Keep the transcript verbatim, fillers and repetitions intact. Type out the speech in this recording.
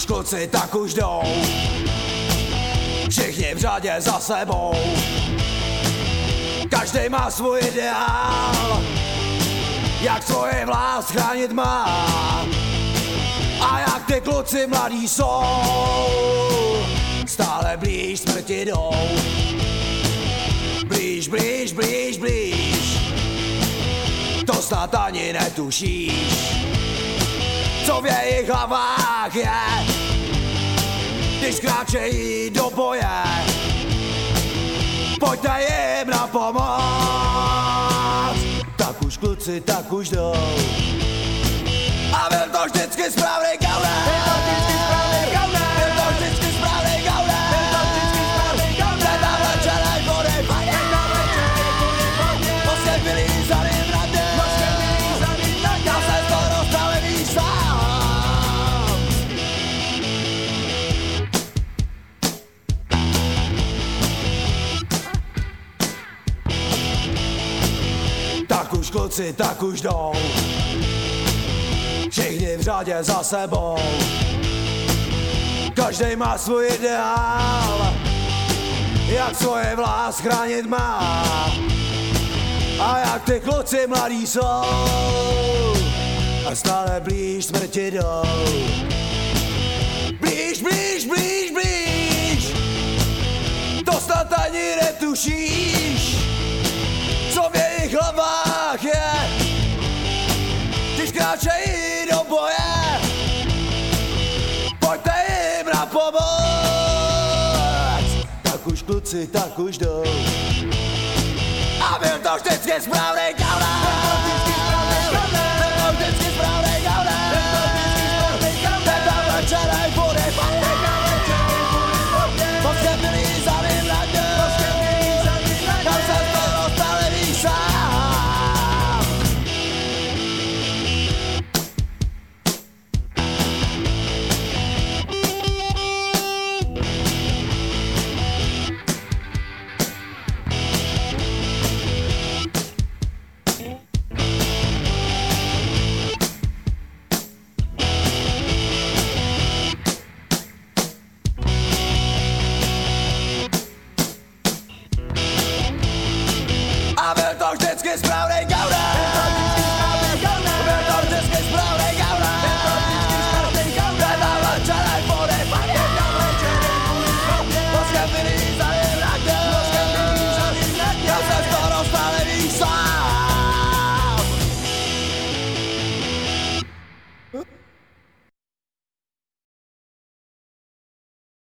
kluci tak už jdou, všichni v řadě za sebou. Každej má svůj ideál, jak svoje vlast chránit má. A jak ty kluci mladí jsou, stále blíž smrti jdou. Blíž, blíž, blíž, blíž, to snad ani netušíš, co v jejich hlavách je, když kráčejí do boje. Pojďte jim na pomoc, tak už kluci, tak už jdou. A byl to vždycky správný Gauner, byl to vždycky správný Gauner, byl to vždycky správný Gauner, byl to vždycky správný Gauner. Ten tam večerej vody fajně, ten tam večerej vody fajně, prostě byli zaným radě, prostě byli zaným radě. Já se z toho rozstavený sám. Tak už kluci, tak už jdou, všichni v řadě za sebou. Každej má svůj ideál, jak svoje vlast chránit má. A jak ty kluci mladí jsou, a stále blíž smrti jdou. Blíž, blíž, blíž, blíž, to snad ani netušíš, co v jejich hlavách je, když kráčejí do boje. Pojďte jim na pomoc, tak už kluci, tak už jdou. A byl to vždycky správný Gauner.